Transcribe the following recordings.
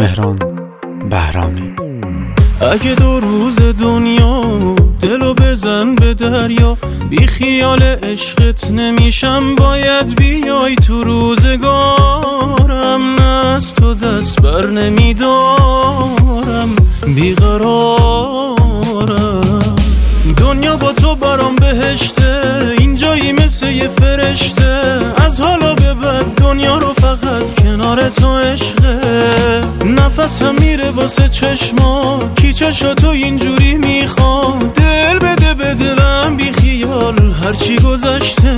مهران بهرامی. اگه 2 روز دنیا دلو بزن به دریا، بی خیال عشقت نمیشم، باید بیای تو روزگارم، نه از تو دست بر نمیدارم، بیقرارم. دنیا با تو برام بهشته، اینجایی مثل یه فرشته، از حالا به بعد دنیا رو فقط کنار تو عشقه. نفسم میره واسه چشما، کی چشاتو اینجوری میخواد، دل بده به دلم بی خیال هرچی گذشته.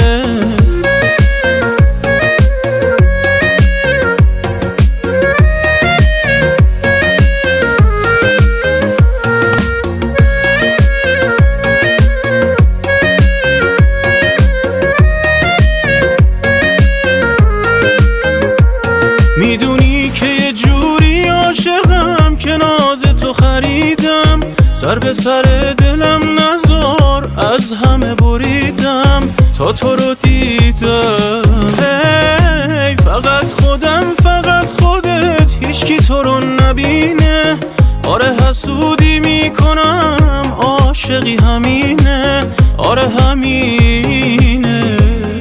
میدونی که یه جوری عاشقم که ناز تو خریدم، سر به سر دلم نزار، از همه بریدم تا تو رو دیدم. هی فقط خودم، فقط خودت، هیچکی تو رو نبینه. آره حسودی میکنم، عاشقی همینه، آره همینه.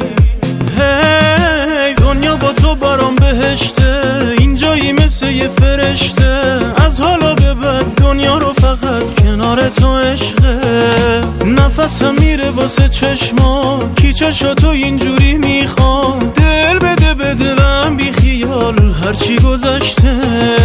هی دنیا با تو برام بهشته، اینجایی مثل یه فرشته، از حالا به بعد دنیا رو فقط کنار تو عشقه. نفسم میره واسه چشما، کی چشاتو اینجوری میخواد، دل بده به دلم بی خیال هرچی گذشته.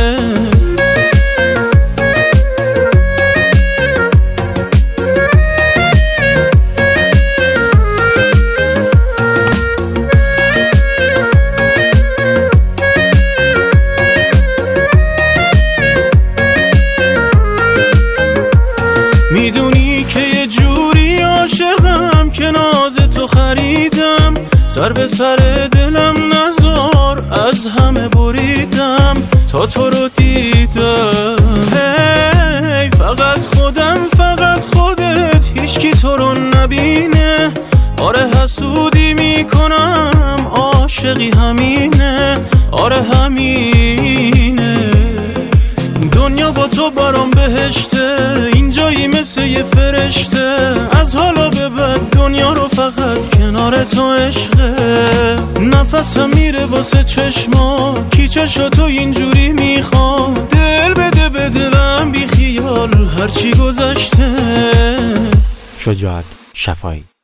میدونی که یه جوری عاشقم که ناز تو خریدم، سر به سر دلم نزار، از همه بریدم تا تو رو دیدم. هی فقط خودم، فقط خودت، هیچکی تو رو نبینه. آره حسودی میکنم، عاشقی همینه، آره همینه. دنیا با تو برام بهشته، اینجایی مثل یه فرشته، از حالا به بعد دنیا رو فقط کنار تو عشقه. نفسم میره واسه چشما، کی چشاتو اینجوری میخواد، دل بده به دلم بی خیال هرچی گذشته. شجاعت شفایی.